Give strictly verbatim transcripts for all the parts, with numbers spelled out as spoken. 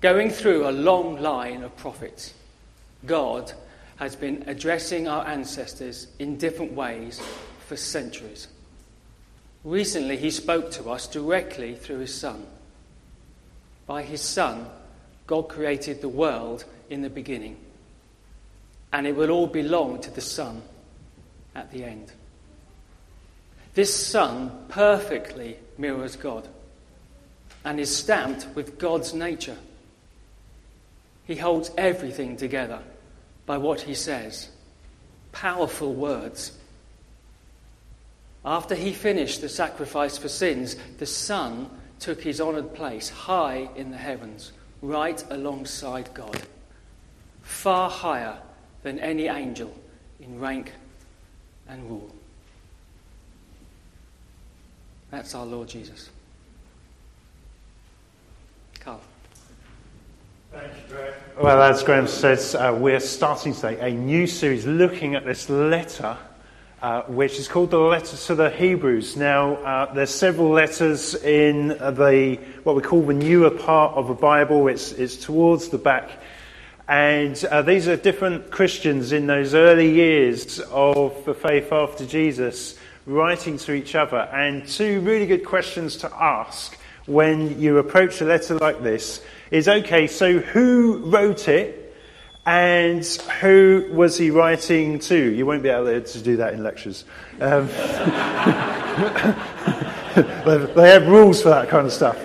Going through a long line of prophets, God has been addressing our ancestors in different ways for centuries. Recently, he spoke to us directly through his Son. By his Son, God created the world in the beginning, and it will all belong to the Son at the end. This Son perfectly mirrors God and is stamped with God's nature. He holds everything together by what he says. Powerful words. After he finished the sacrifice for sins, the Son took his honoured place high in the heavens, right alongside God, far higher than any angel in rank and rule. That's our Lord Jesus. Carl. Thank you, Graham. Well, as Graham says, uh, we're starting today a new series looking at this letter, uh, which is called the Letter to the Hebrews. Now, uh, there's several letters in the what we call the newer part of the Bible. It's, it's towards the back. And uh, these are different Christians in those early years of the faith after Jesus writing to each other. And two really good questions to ask when you approach a letter like this is, okay, so who wrote it and who was he writing to? You won't be able to do that in lectures. Um, they have rules for that kind of stuff.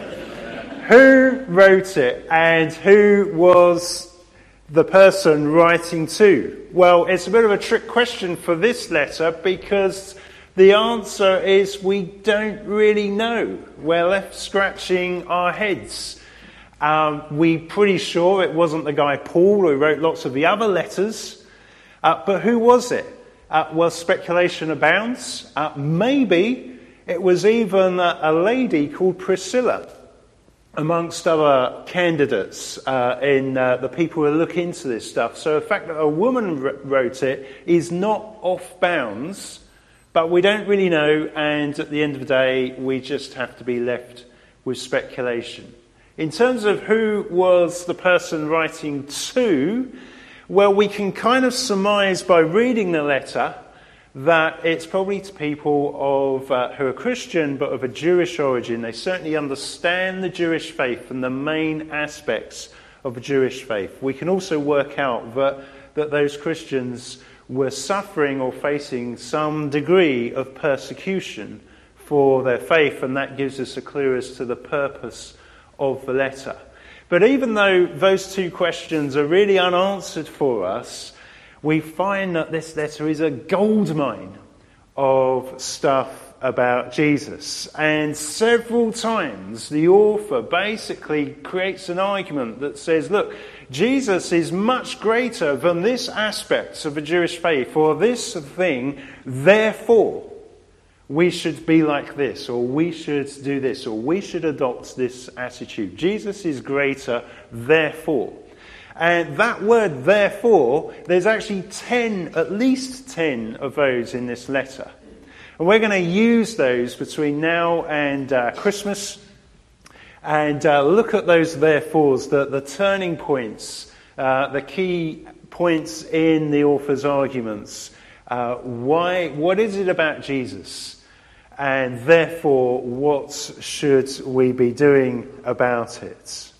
Who wrote it and who was the person writing to? Well, it's a bit of a trick question for this letter because the answer is we don't really know. We're left scratching our heads. Um, we're pretty sure it wasn't the guy Paul who wrote lots of the other letters. Uh, but who was it? Uh, well, speculation abounds. Uh, maybe it was even a, a lady called Priscilla, amongst other candidates uh, in uh, the people who look into this stuff. So the fact that a woman wrote it is not off bounds, but we don't really know, and at the end of the day, we just have to be left with speculation. In terms of who was the person writing to, well, we can kind of surmise by reading the letter that it's probably to people of uh, who are Christian but of a Jewish origin. They certainly understand the Jewish faith and the main aspects of the Jewish faith. We can also work out that, that those Christians were suffering or facing some degree of persecution for their faith, and that gives us a clue as to the purpose of the letter. But even though those two questions are really unanswered for us, we find that this letter is a goldmine of stuff about Jesus. And several times the author basically creates an argument that says, look, Jesus is much greater than this aspect of the Jewish faith or this thing, therefore we should be like this, or we should do this, or we should adopt this attitude. Jesus is greater, therefore. And that word, therefore, there's actually ten, at least ten of those in this letter. And we're going to use those between now and uh, Christmas and uh, look at those therefores, the, the turning points, uh, the key points in the author's arguments. Uh, why? What is it about Jesus? And therefore, what should we be doing about it?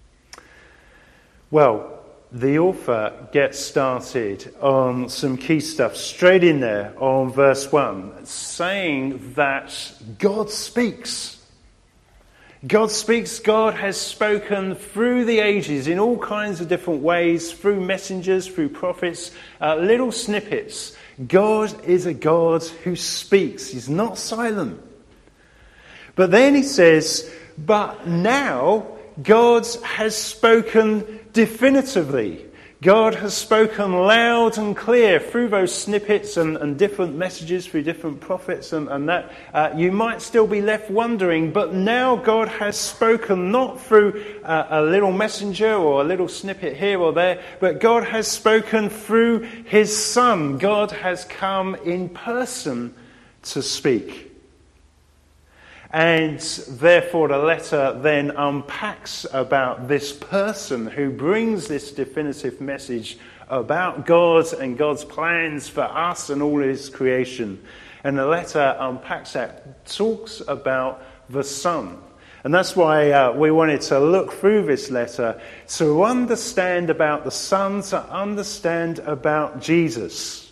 Well, the author gets started on some key stuff straight in there on verse one, saying that God speaks. God speaks. God has spoken through the ages in all kinds of different ways, through messengers, through prophets, uh, little snippets. God is a God who speaks. He's not silent. But then he says, but now God has spoken definitively. God has spoken loud and clear through those snippets and, and different messages through different prophets and, and that. Uh, you might still be left wondering, but now God has spoken not through uh, a little messenger or a little snippet here or there, but God has spoken through his Son. God has come in person to speak. And therefore the letter then unpacks about this person who brings this definitive message about God and God's plans for us and all his creation. And the letter unpacks that, talks about the Son. And that's why uh, we wanted to look through this letter to understand about the Son, to understand about Jesus.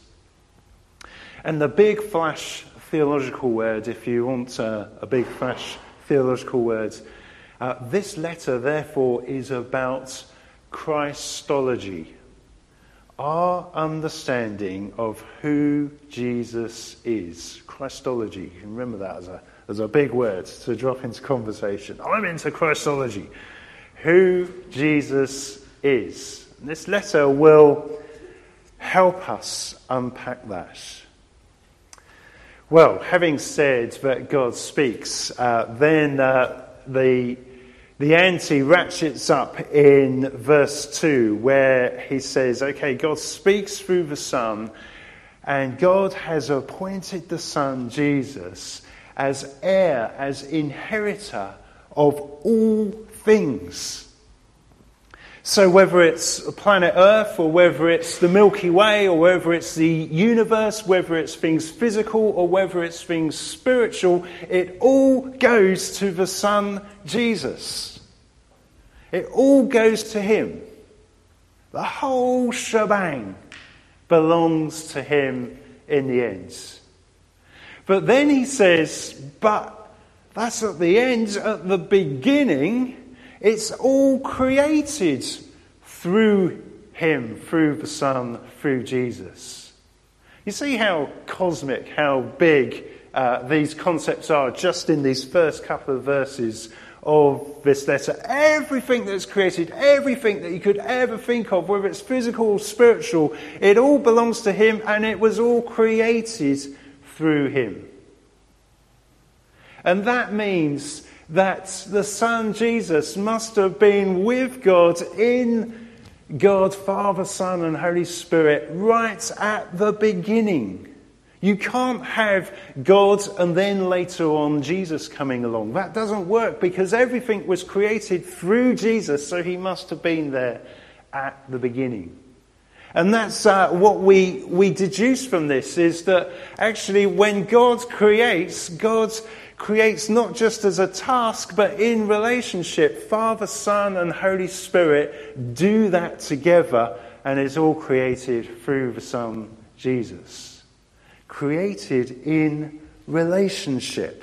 And the big flash theological word, if you want uh, a big flash theological word, uh, this letter therefore is about Christology, our understanding of who Jesus is. Christology, you can remember that as a, as a big word to drop into conversation. I'm into Christology, who Jesus is. And this letter will help us unpack that. Well, having said that God speaks, uh, then uh, the the ante ratchets up in verse two, where he says, okay, God speaks through the Son, and God has appointed the Son, Jesus, as heir, as inheritor of all things. So whether it's planet Earth, or whether it's the Milky Way, or whether it's the universe, whether it's things physical, or whether it's things spiritual, it all goes to the Son, Jesus. It all goes to him. The whole shebang belongs to him in the end. But then he says, but that's at the end. At the beginning, it's all created through him, through the Son, through Jesus. You see how cosmic, how big uh, these concepts are just in these first couple of verses of this letter. Everything that's created, everything that you could ever think of, whether it's physical or spiritual, it all belongs to him, and it was all created through him. And that means that the Son Jesus must have been with God in God, Father, Son and Holy Spirit right at the beginning. You can't have God and then later on Jesus coming along. That doesn't work, because everything was created through Jesus, so he must have been there at the beginning. And that's uh, what we, we deduce from this, is that actually when God creates, God creates not just as a task, but in relationship. Father, Son and Holy Spirit do that together, and it's all created through the Son, Jesus. Created in relationship.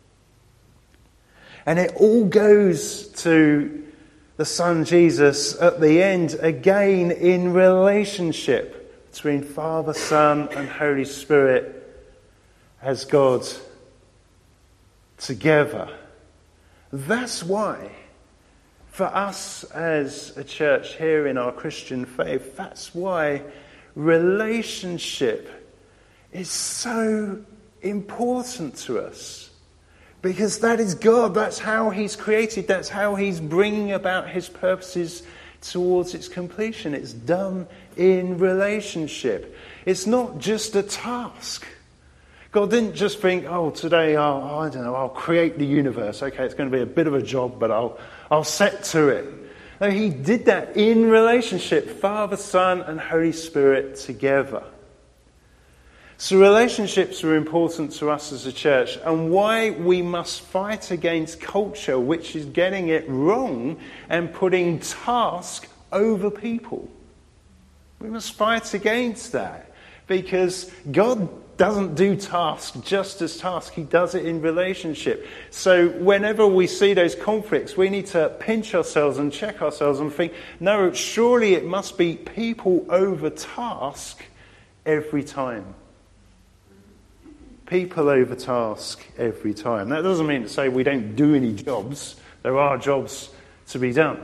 And it all goes to the Son, Jesus, at the end, again in relationship between Father, Son and Holy Spirit as God together. That's why, for us as a church here in our Christian faith, that's why relationship is so important to us. Because that is God, that's how he's created, that's how he's bringing about his purposes towards its completion. It's done in relationship. It's not just a task. God didn't just think, oh, today I'll, I don't know, I'll create the universe. Okay, it's going to be a bit of a job, but I'll, I'll set to it. No, he did that in relationship, Father, Son and Holy Spirit together. So relationships are important to us as a church, and why we must fight against culture which is getting it wrong and putting task over people. We must fight against that, because God doesn't do task just as task. He does it in relationship. So whenever we see those conflicts, we need to pinch ourselves and check ourselves and think, no, surely it must be people over task every time. People over task every time. That doesn't mean to say we don't do any jobs. There are jobs to be done.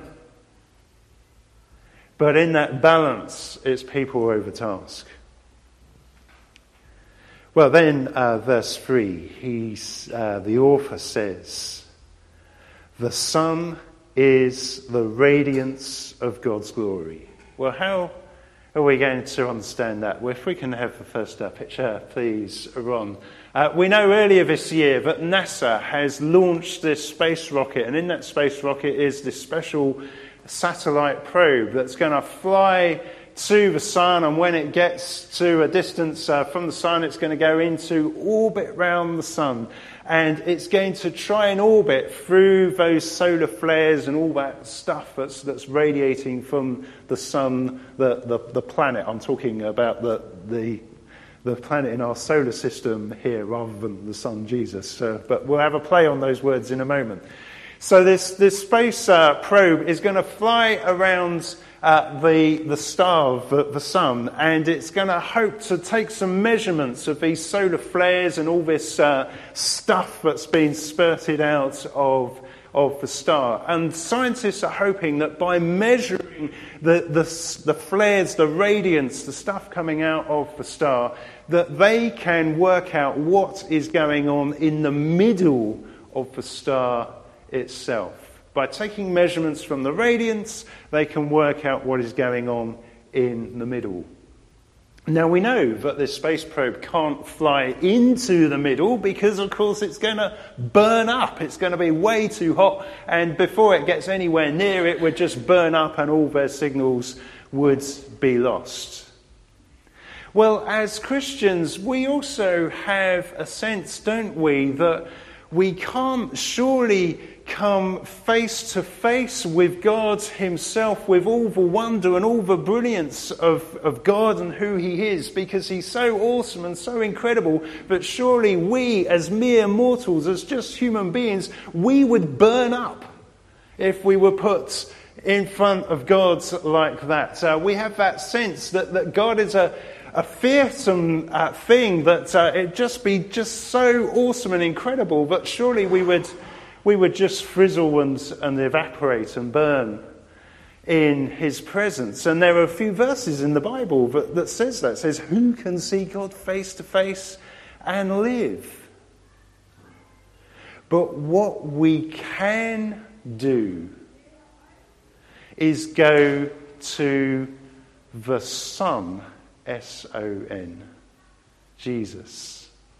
But in that balance, it's people over task. Well, then, uh, verse three, he's, uh, the author says, the Son is the radiance of God's glory. Well, how, are we going to understand that? Well, if we can have the first uh, picture, please, Ron. Uh, we know earlier this year that NASA has launched this space rocket, and in that space rocket is this special satellite probe that's going to fly to the sun, and when it gets to a distance uh, from the sun, it's going to go into orbit around the sun, and it's going to try and orbit through those solar flares and all that stuff that's that's radiating from the sun, the the, the planet. I'm talking about the the the planet in our solar system here, rather than the sun, Jesus. Uh, but we'll have a play on those words in a moment. So this this space uh, probe is going to fly around Uh, the the star, the, the sun, and it's going to hope to take some measurements of these solar flares and all this uh, stuff that's been spurted out of of the star. And scientists are hoping that by measuring the the, the flares, the radiance, the stuff coming out of the star, that they can work out what is going on in the middle of the star itself. By taking measurements from the radiance, they can work out what is going on in the middle. Now, we know that this space probe can't fly into the middle because, of course, it's going to burn up. It's going to be way too hot, and before it gets anywhere near it, would just burn up and all their signals would be lost. Well, as Christians, we also have a sense, don't we, that we can't surely come face to face with God himself, with all the wonder and all the brilliance of, of God and who he is, because he's so awesome and so incredible. But surely we, as mere mortals, as just human beings, we would burn up if we were put in front of God like that. Uh, we have that sense that, that God is a A fearsome uh, thing, that uh, it'd just be just so awesome and incredible that surely we would we would just frizzle and, and evaporate and burn in his presence. And there are a few verses in the Bible that, that says that. It says, who can see God face to face and live? But what we can do is go to the Son, S O N, Jesus.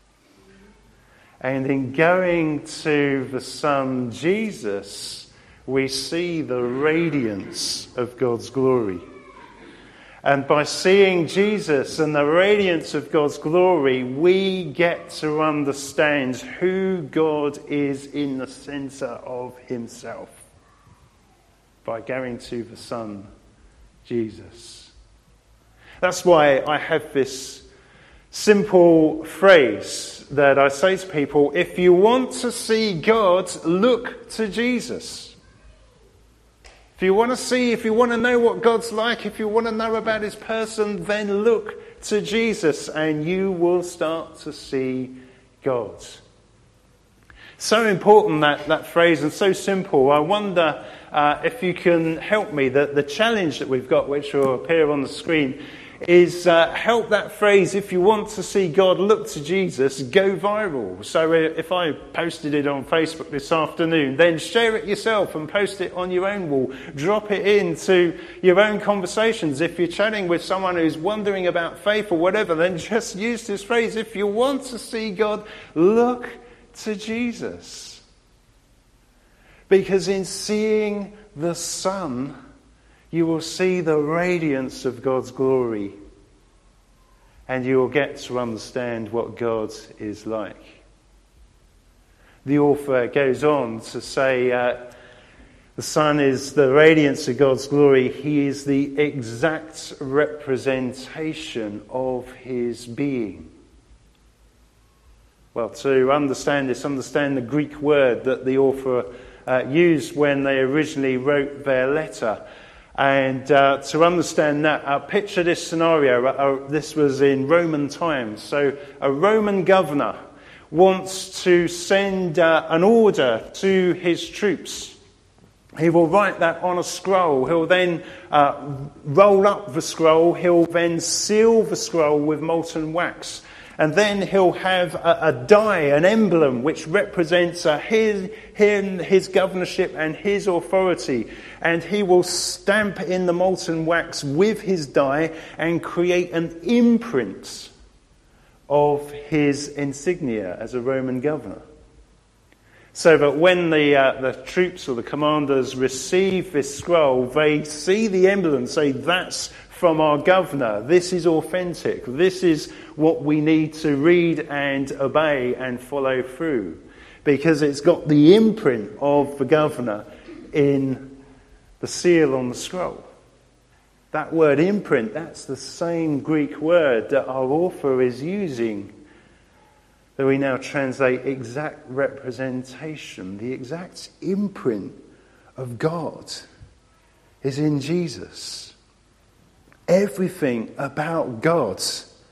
And in going to the Son, Jesus, we see the radiance of God's glory. And by seeing Jesus and the radiance of God's glory, we get to understand who God is in the centre of himself. By going to the Son, Jesus. That's why I have this simple phrase that I say to people: if you want to see God, look to Jesus. If you want to see, if you want to know what God's like, if you want to know about his person, then look to Jesus and you will start to see God. So important, that, that phrase, and so simple. I wonder uh, if you can help me. The, the challenge that we've got, which will appear on the screen, is uh, help that phrase, if you want to see God, look to Jesus, go viral. So if I posted it on Facebook this afternoon, then share it yourself and post it on your own wall. Drop it into your own conversations. If you're chatting with someone who's wondering about faith or whatever, then just use this phrase: if you want to see God, look to Jesus. Because in seeing the Son, you will see the radiance of God's glory, and you will get to understand what God is like. The author goes on to say, uh, the Son is the radiance of God's glory. He is the exact representation of his being. Well, to understand this, understand the Greek word that the author uh, used when they originally wrote their letter. And uh, to understand that, uh, picture this scenario. Uh, this was in Roman times. So a Roman governor wants to send uh, an order to his troops. He will write that on a scroll. He'll then uh, roll up the scroll. He'll then seal the scroll with molten wax. And then he'll have a, a die, an emblem, which represents uh, his, him, his governorship and his authority. And he will stamp in the molten wax with his die and create an imprint of his insignia as a Roman governor. So that when the uh, the troops or the commanders receive this scroll, they see the emblem and say, that's from our governor. This is authentic. This is what we need to read and obey and follow through. Because it's got the imprint of the governor in the seal on the scroll. That word imprint, that's the same Greek word that our author is using, that we now translate exact representation. The exact imprint of God is in Jesus. Everything about God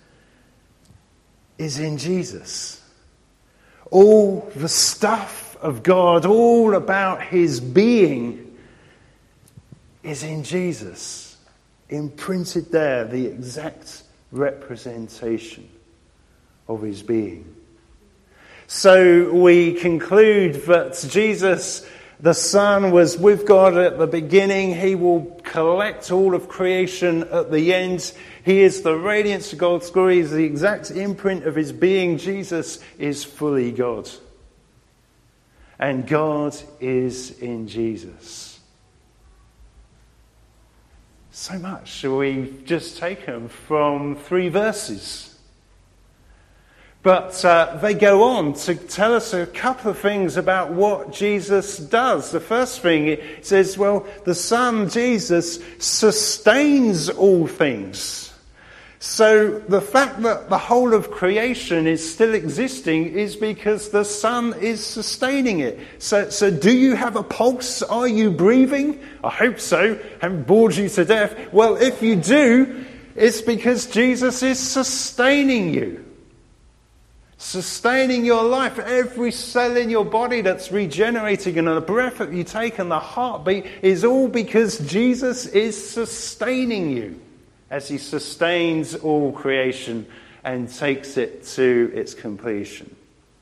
is in Jesus. All the stuff of God, all about his being, is in Jesus. Imprinted there, the exact representation of his being. So we conclude that Jesus, the Son, was with God at the beginning. He will collect all of creation at the end. He is the radiance of God's glory. He is the exact imprint of his being. Jesus is fully God. And God is in Jesus. So much we've just taken from three verses. But uh, they go on to tell us a couple of things about what Jesus does. The first thing, it says, well, the Son, Jesus, sustains all things. So the fact that the whole of creation is still existing is because the Son is sustaining it. So, so do you have a pulse? Are you breathing? I hope so. I haven't bored you to death. Well, if you do, it's because Jesus is sustaining you. Sustaining your life. Every cell in your body that's regenerating and the breath that you take and the heartbeat is all because Jesus is sustaining you. As he sustains all creation and takes it to its completion.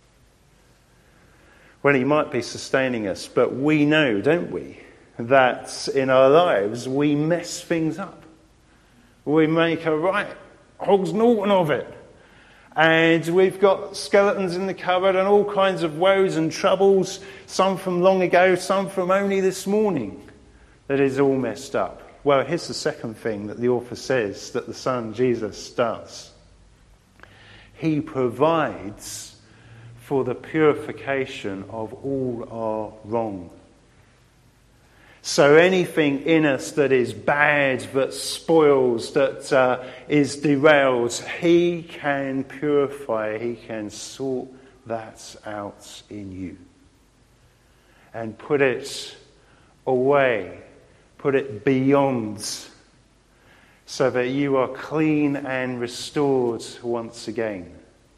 Well, he might be sustaining us, but we know, don't we, that in our lives we mess things up. We make a right Hogs Norton of it. And we've got skeletons in the cupboard and all kinds of woes and troubles, some from long ago, some from only this morning, that is all messed up. Well, here's the second thing that the author says that the Son, Jesus, does. He provides for the purification of all our wrong. So anything in us that is bad, that spoils, that uh, is derailed, he can purify, he can sort that out in you. And put it away. Put it beyond, so that you are clean and restored once again.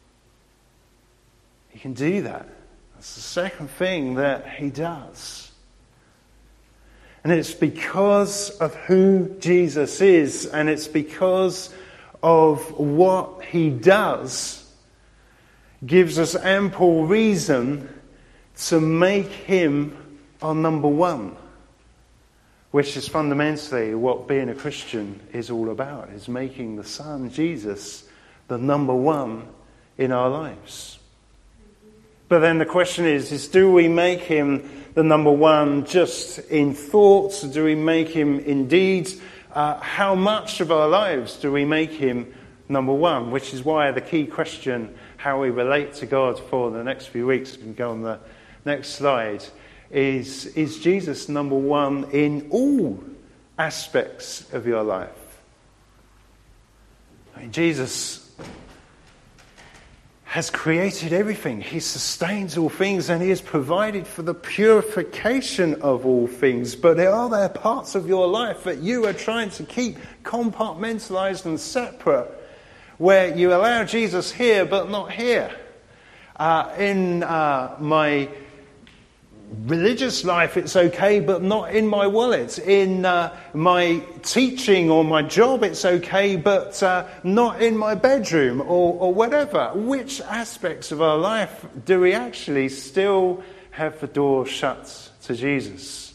He can do that. That's the second thing that he does. And it's because of who Jesus is, and it's because of what he does, gives us ample reason to make him our number one. Which is fundamentally what being a Christian is all about, is making the Son, Jesus, the number one in our lives. But then the question is, is do we make him the number one just in thoughts? Do we make him in deeds? Uh, how much of our lives do we make him number one? Which is why the key question, how we relate to God for the next few weeks, we can go on the next slide, Is, is Jesus number one in all aspects of your life? I mean, Jesus has created everything. He sustains all things and he has provided for the purification of all things. But are there parts of your life that you are trying to keep compartmentalized and separate, where you allow Jesus here but not here? Uh, in uh, my religious life, it's okay, but not in my wallet. In uh, my teaching or my job, it's okay, but uh, not in my bedroom or, or whatever. Which aspects of our life do we actually still have the door shut to Jesus?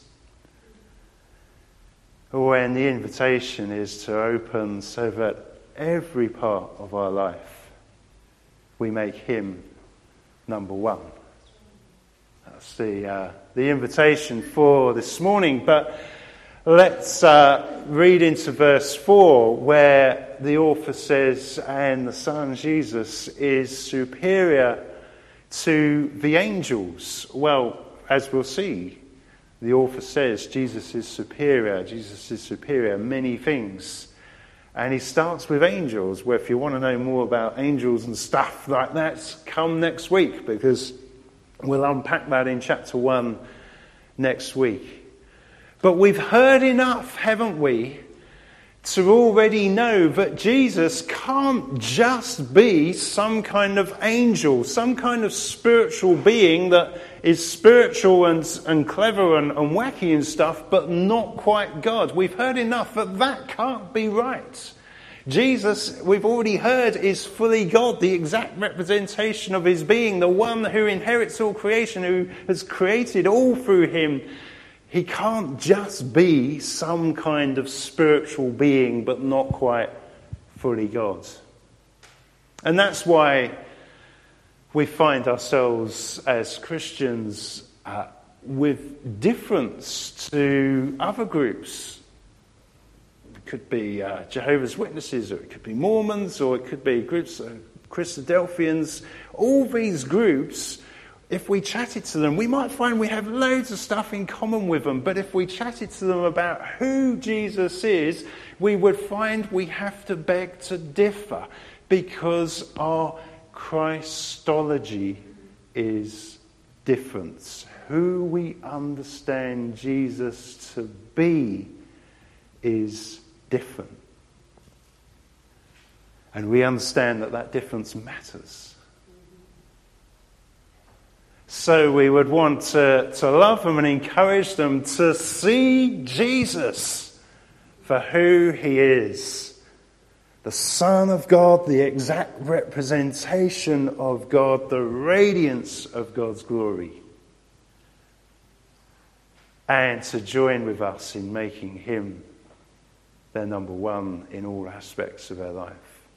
When the invitation is to open so that every part of our life we make him number one. That's the, uh, the invitation for this morning. But let's uh, read into verse four, where the author says, and the Son Jesus is superior to the angels. Well, as we'll see, the author says Jesus is superior. Jesus is superior in many things. And he starts with angels, where if you want to know more about angels and stuff like that, come next week, because we'll unpack that in chapter one next week. But we've heard enough, haven't we, to already know that Jesus can't just be some kind of angel, some kind of spiritual being that is spiritual and, and clever and, and wacky and stuff, but not quite God. We've heard enough that that can't be right. Jesus, we've already heard, is fully God, the exact representation of his being, the one who inherits all creation, who has created all through him. He can't just be some kind of spiritual being, but not quite fully God. And that's why we find ourselves as Christians uh, with difference to other groups. It could be uh, Jehovah's Witnesses, or it could be Mormons, or it could be groups of Christadelphians. All these groups, if we chatted to them, we might find we have loads of stuff in common with them. But if we chatted to them about who Jesus is, we would find we have to beg to differ, because our Christology is different. Who we understand Jesus to be is different. And we understand that that difference matters. So we would want to, to love them and encourage them to see Jesus for who he is. The Son of God, the exact representation of God, the radiance of God's glory. And to join with us in making him their number one in all aspects of their life.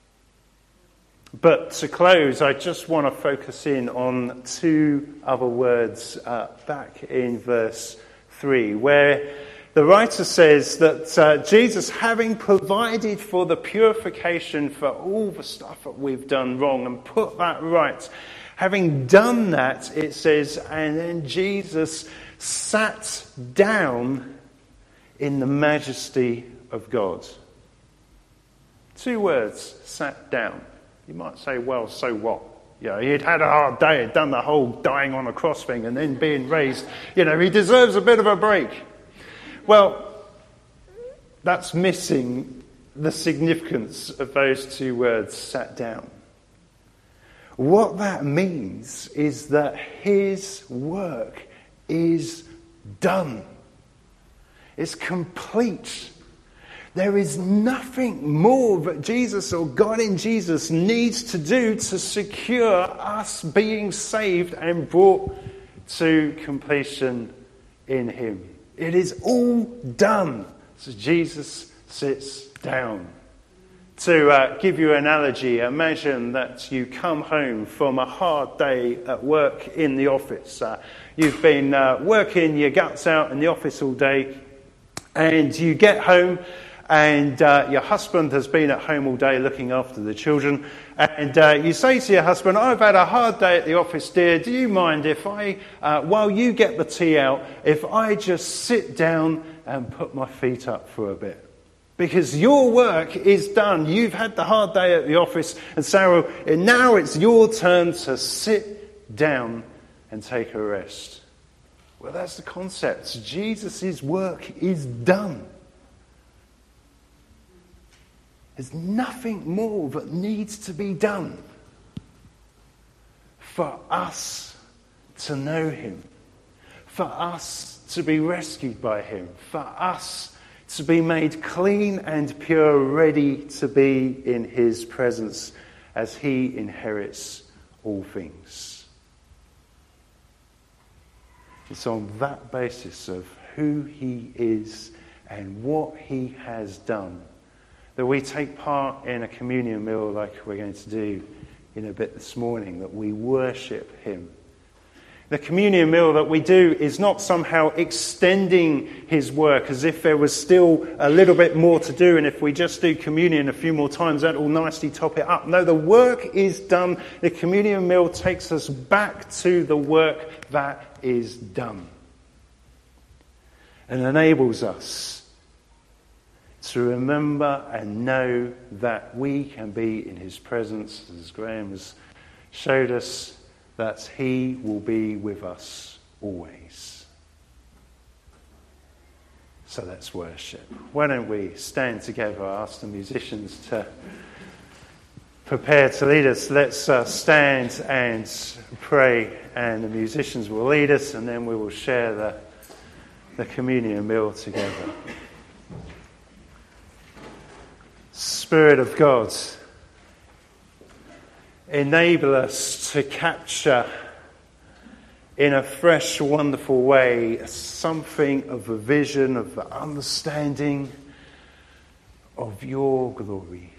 But to close, I just want to focus in on two other words uh, back in verse three, where the writer says that uh, Jesus, having provided for the purification for all the stuff that we've done wrong and put that right, having done that, it says, and then Jesus sat down in the majesty of God. Two words, sat down. You might say, well, so what? You know, he'd had a hard day, he'd done the whole dying on a cross thing and then being raised. You know, he deserves a bit of a break. Well, that's missing the significance of those two words, sat down. What that means is that his work is done. It's complete. There is nothing more that Jesus or God in Jesus needs to do to secure us being saved and brought to completion in him. It is all done. So Jesus sits down. To uh, give you an analogy, imagine that you come home from a hard day at work in the office. Uh, you've been uh, working your guts out in the office all day, and you get home, and uh, your husband has been at home all day looking after the children, and uh, you say to your husband, I've had a hard day at the office, dear, do you mind if I, uh, while you get the tea out, if I just sit down and put my feet up for a bit? Because your work is done. You've had the hard day at the office, and so now it's your turn to sit down and take a rest. Well, that's the concept. Jesus' work is done. There's nothing more that needs to be done for us to know him, for us to be rescued by him, for us to be made clean and pure, ready to be in his presence as he inherits all things. It's on that basis of who he is and what he has done that we take part in a communion meal like we're going to do in a bit this morning, that we worship him. The communion meal that we do is not somehow extending his work as if there was still a little bit more to do, and if we just do communion a few more times, that will nicely top it up. No, the work is done. The communion meal takes us back to the work that is done and enables us to remember and know that we can be in his presence, as Graham has showed us, that he will be with us always. So let's worship. Why don't we stand together? I ask the musicians to prepare to lead us. Let's uh, stand and pray, and the musicians will lead us, and then we will share the, the communion meal together. Spirit of God, enable us to capture in a fresh, wonderful way something of a vision, of the understanding of your glory.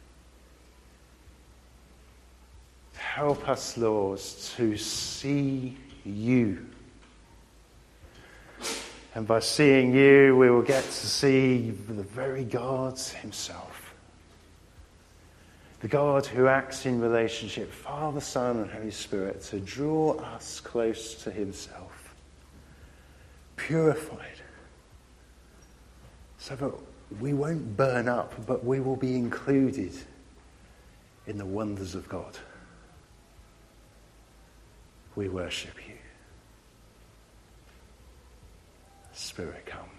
Help us, Lord, to see you. And by seeing you, we will get to see the very God himself. The God who acts in relationship, Father, Son, and Holy Spirit, to draw us close to himself, purified, so that we won't burn up, but we will be included in the wonders of God. We worship you. Spirit, come.